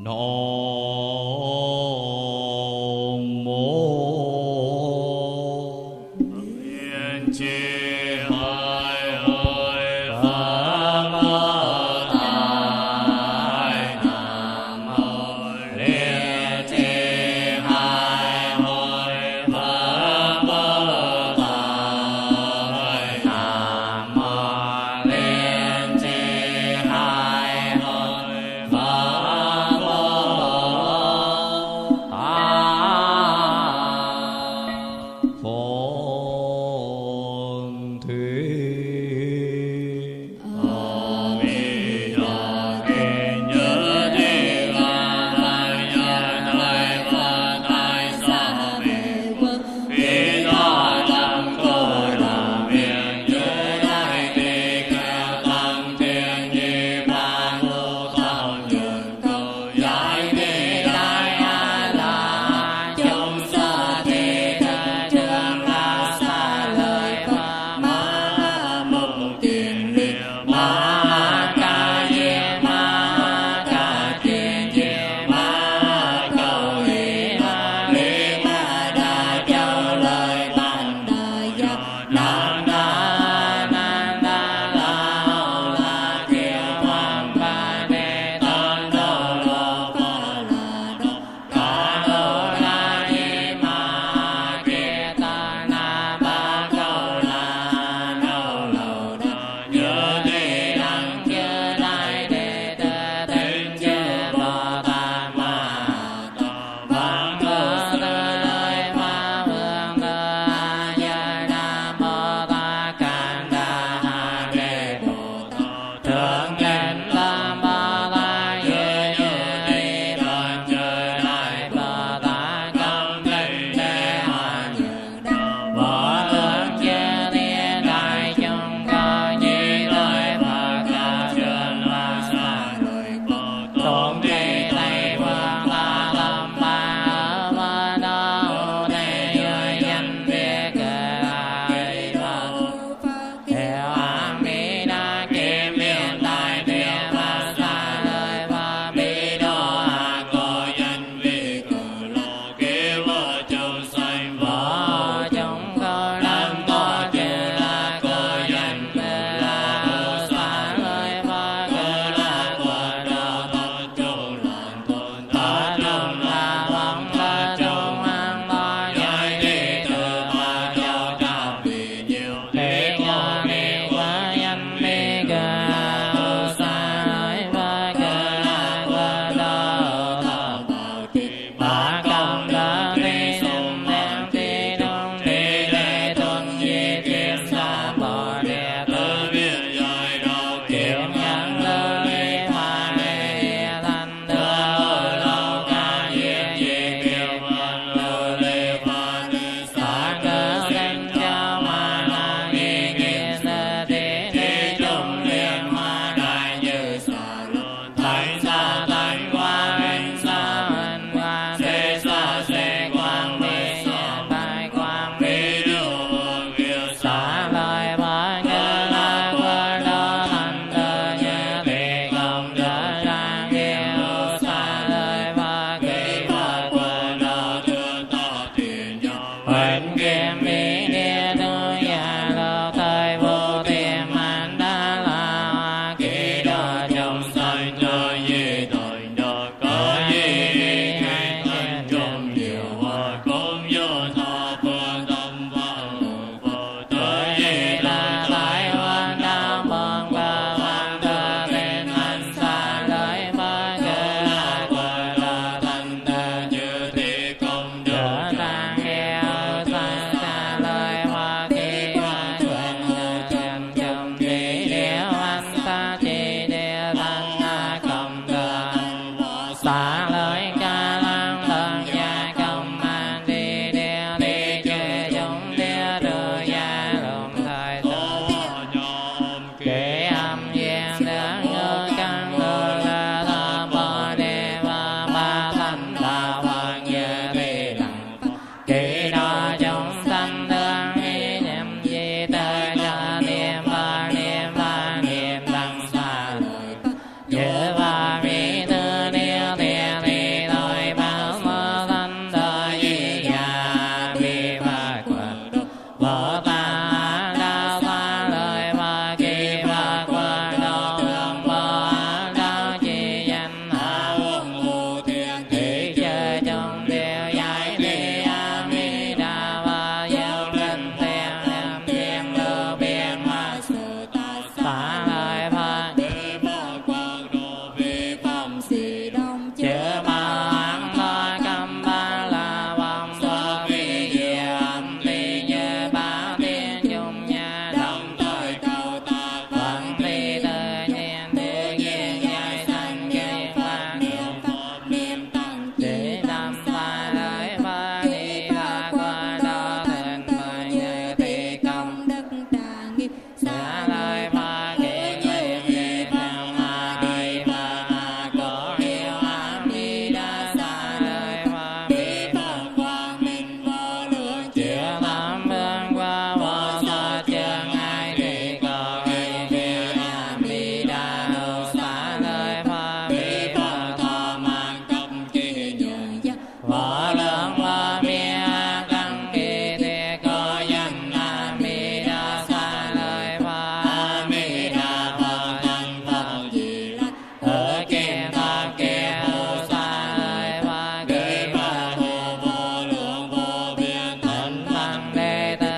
Nam xá lợi Phật. Đề Phật Quang Độ Vi Phạm Sĩ Đông Chư Bà Hán Thọ Cầm Ba La Vọng Thọ Vi Diệm Ti Như Ba Tiên Chung Nhà Đồng Thời Cầu Tạ Vận Thi Tự Nhiên Tự Nhiên Giải Sanh Kinh Phật Niệm Phật Niệm Tăng Chỉ Chỉ Tâm Phật Lợi Phật Đi Ra Qua Đó Thịnh Phật Như Thi Công đất trà nghiệp Xá lợi Phật Hiện Nguyện Đi Tham Ma Đi Phật Cổ Hiệu A Di Đà Xá lợi Phật Bi Phật Quang Minh Vô Lượng Chữa Tâm Vương Qua Vô Sát Chương Ai Thị Cầu Hiện Nguyện A Di Đà Hữu Xá lợi Phật Bi Phật Thọ Mạng Cầm Kỳ Nhường Giác Vô Lượng Vô Biên Căn Kỳ Thế Cô Danh A Di Đà Xá lợi Phật A Di Đà Phật Thân Phật Di Lặc Ở kia Pháp kia Hữu Xá lợi Phật Kỳ Phật Vô Lượng Vô Biên Thịnh Văn Đệ Tử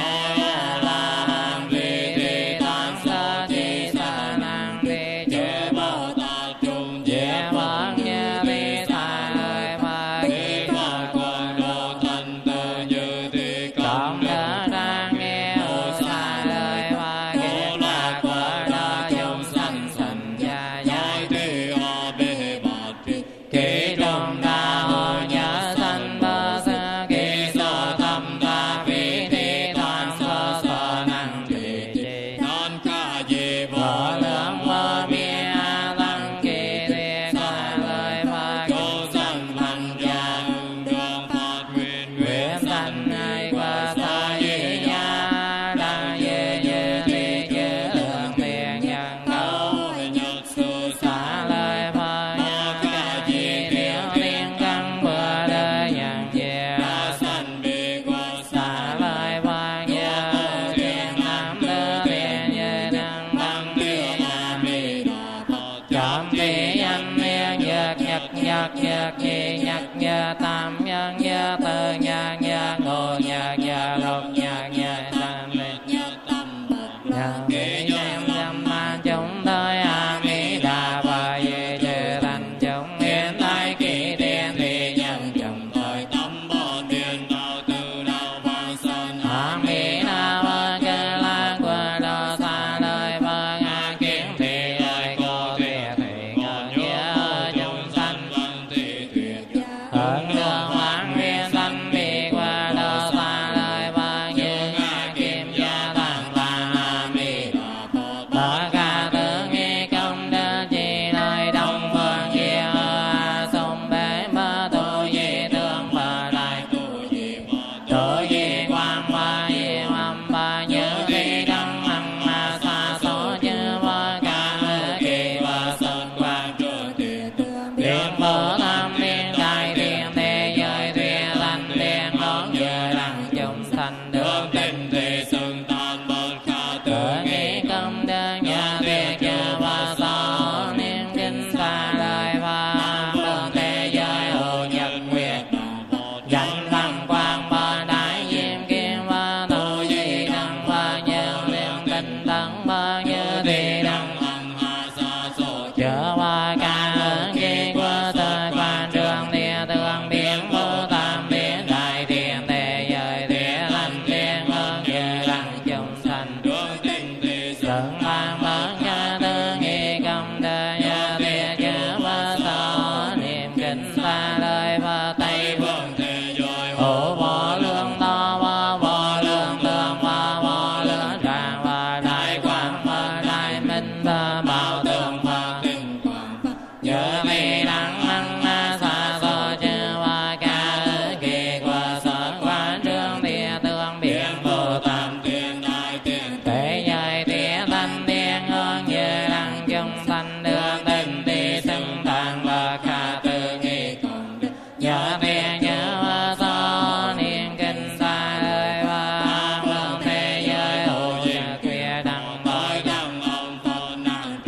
Nhà La Hán Thi Thi Tăng Sa Thi Sa Năng Thi Chư Bồ Tát Trung Diệu Phật Như Thi Xá lợi Phật Bi Phật Quang Độ Thành Tự Như Thi Cộng đỡ đang nghe Hữu Xá lợi Phật Kiết Lạc Quả Đa Dung Sanh Sanh Gia Giải Thi Họ Bê Bát Tri Kỳ Trung Đa Hồ Nhớ Sanh Bơ Sơ Kỳ Sơ Tâm Ta Vi Thi Toàn Sơ Sơ Năng Trì Trì Nan Ca Di Vô Vô Lượng Vô Biên Tăng Kỳ Thiệt Xá lợi Phật Câu Sanh Văn Gia Hưng Đường Phật Nguyện Nguyện sanh ai qua xa di nha Đăng di như thi chư lượng tiền nhân câu Nhật Sư xá lợi Phật nhân ca di thiếu thiên căn vừa đời nhân diệu Sanh Bi Qua xá lợi Phật như thiên nam đưa tiền như năng bằng thiên nam Bi Đà Phật chậm thi danh niên nhật nhật nhật nhật nhi nhật nhờ tam nhân nhờ tư nhân nhờ ngô nhờ nhờ lục nhờ nhờ tam lịch Nhất Tâm Bậc nhờ Long kỹ nhân dâm ma chúng tôi a di đà và di chư thành chúng hiện tại kỳ tiên thì nhân chúng tôi Tâm Bồ Tiên Đạo Từ Đạo Vang Sanh a di đà và cơ la của đồ xa đời và a kiến thì ơi cô thiệt thì ngờ nhớ chúng sanh Văn Thị Thuyết ơn đường hoang nguyên sanh vì qua đồ xa đời và như ngã kim gia tăng là a di Đà Phật tất cả tự nghi công đức chỉ nơi đông phương kia a sông bế mơ tu di tương phật đại Tu Di Phật tu di quang ba di âm ba như khi đăng hằng ma xa số chư vô ca kỳ và sơn quang Trường Địa Tương Điện Bồ Tam Liên Đại Điện Thế Giới Thuyết Thanh Điện Đón Dự Đăng Chúng Sanh Đường Đường Tình Thị Xưng Tàn Bật Khả Tự Tự nghĩ công đức nhà tuyệt chư và so niên kinh xa đời và đường thế giới hữu nhật nguyệt danh văn quang ba đại diêm kim và tu di đăng và nhiều liên tinh tấn và như thì đăng Hằng Hà Sa Số chớ và ca ứng kỳ của thời quan trường địa tương biến vô tam biến đại thiên thế giới thế thanh liên ơn như đăng chúng sanh Đường Tình Thị Xưng Đừng mang bớt nhà tư nghi công đời nhà thiệt chữ và so niệm kinh xa lời và tây Vương Thế Giới Ổ vô lương to vô lương tương vô lương tràng và đại quang và đại minh và bảo tường và Tình Quang Phật nhớ vì đắng hăng xa so chư và ca ư kỳ của sở quan trương địa tương biển vô tam Tam Tiên Đại Tiên thế giới tía thanh tiên hương như đăng chung thanh đường tình tỳ xưng tạng và khả tự nghi Công Đức nhớ tiên nhớ và so niên kinh xa đời và vương thế giới hữu nhật khuya đăng Bởi bởi Đăng Ông Phật Năng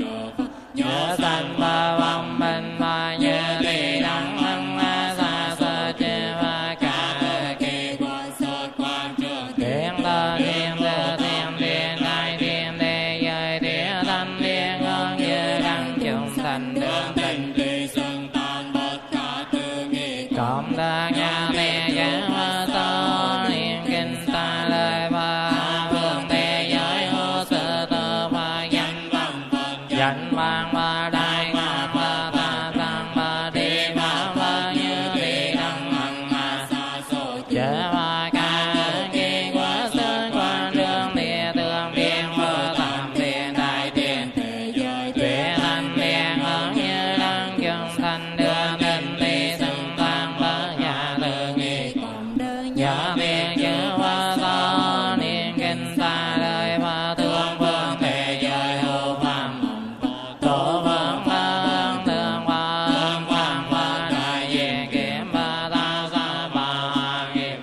danh vang ba đại ngã ba ta tăng ba đi ma ba như đi đăng hằng ma sa số chớ ba ca kỳ quá sơn quan đường địa tương biên mơ tam thiên đại thiên thế giới tuệ thanh thiên hướng như đăng chung thanh đường tinh đi xưng tăng ba nhà tự nghi cộng đơn nhà thiên chớ ba ta niên kinh ta đời ba tương vương thế giới hữu phạm tổ vương vương tương quang quang ba đại diện kiếm ba ta sa ba kim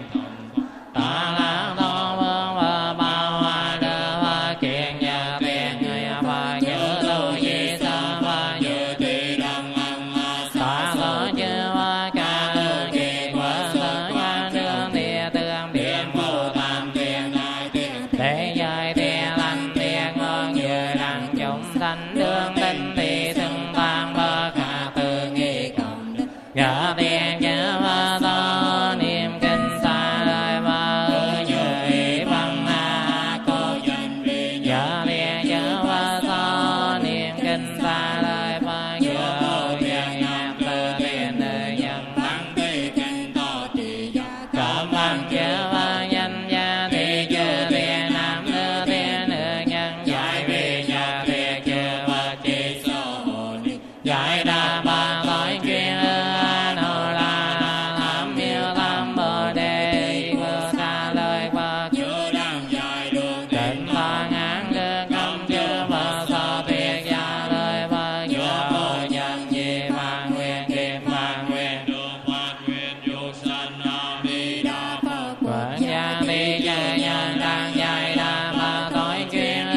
ta la tổ vương ba ba hoa đơ ba kiện nhà tiền người ba nhớ tu di sa ba như tùy đăng ăn ta có chư ba ca kỳ quá sơ nha đương địa tương biên vô tam thiên đại thiên thế giới thiên lành thiên ngon như đăng chúng thanh đương tinh thì xưng tăng ba ca tự nghi cộng gã thiên chớ ba to niệm kinh xa đời ba như ý văn a cô danh vi gã thiên chớ ba to niệm kinh xa đời ba như nhân nhạc tự thiên đời nhân tăng ti kinh to trì gia cảm văn chớ ba danh gia thì chư thiên nam nữ thiên nữ nhân giải vi nhà thiên chư ba chi sô ni giải đa ba tối chuyên nô la tham miêu tham bồ đề vừa xa lời ba chư đang dài đường tịnh ba ngàn cơ công chư ba so thiệt gia lời ba chư vô nhân di ma nguyên kim ma nguyên đường phát nguyên dục sanh a di đà phật quận gia đi chư nhân đang giải đa ba tối chuyên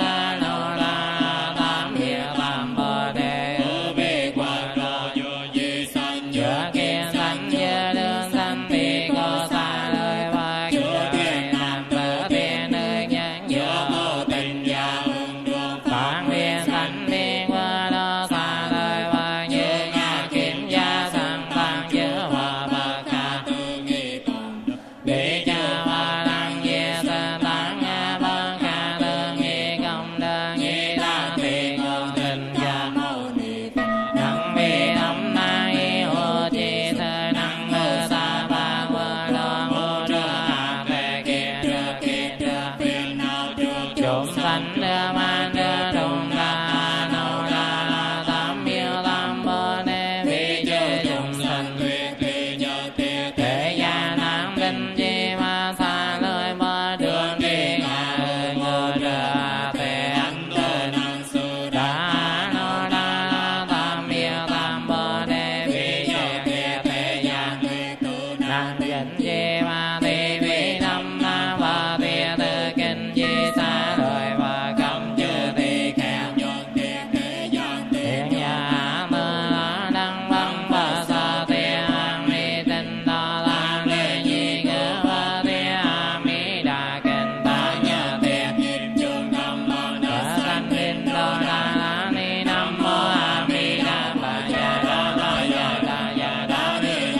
nô la tham miêu tham bồ đề bi quan đô như di sanh chữa kiên sanh chữa đương sanh thì có xa lời ba chữa thiên nam tử thiên nữ nhân chữa vô tình gia hương đường phản viên sanh thiên qua đó xa lời ba như nhà kiếm gia sanh tăng chữa hòa ba ca tự nghi cộng bị cha ba đăng về sơ tăng nha ba ca tự nghi công đơn nghi ta thì con tình cha mâu ni phật nặng bi nắm nay hồ chi thơ nặng mơ ta ba mơ lo mô đưa hạ tề kia đưa phiền não trước chúng sanh đưa man đưa đùng đa nô đa tam miêu tam bồ đề vi chư chúng sanh tuyệt thi nhớ tiệt thế gia nam kinh chi ma xa lời ba đường đi ngà ngơ đưa tề anh tô năng sư đa nô đa tam miêu tam bồ đề vi chư thế gia tuyệt tự năng kinh chi ma ti vi năm na ba ti tư kinh chi xa lời ba cầm chư ti kẹo nhân tiệt thế gian tiệt thiên gia mơ la đăng văn ba sa ti a mi tinh đa la ni nhi ngơ ba ti a mi đa kinh ta nhớ tiệt nhịp chương năm ba ba sanh kinh đô đa la ni nam mô a mi đa ba ya đa la ya đa ya đa ni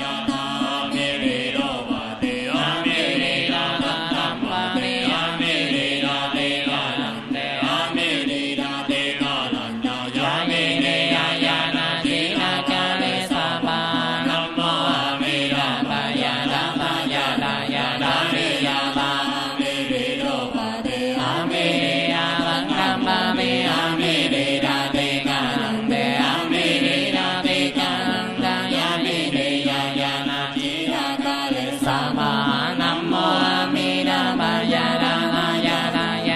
a mi ri đô bà ti a mi ri đa đa tam ba ni a mi ri đa ti đa nam te a mi ri đa ti đa lần đa ya ni ni ya ya na di na ca ni sa ba nam mô a mi đa ba ya đa ba ya đa ni ya ba a mi ri đô bà ti a mi ri ya lăng nam ba ni a mi ri đa ti ca nam te a mi ri đa ti ca nam đa ya mi ri ya na di đà ca lê sa ma nam mô a mi đa ba ya đa la ya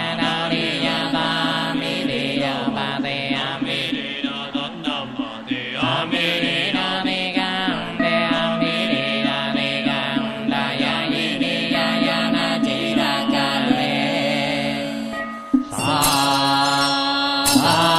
đa ni ya ba mi ri ya ba te a mi ri đô tất nam bà ti a mi ri đa ti ca te a mi ri đa ti ca đa ya ni ni ya na chi đa ca le sa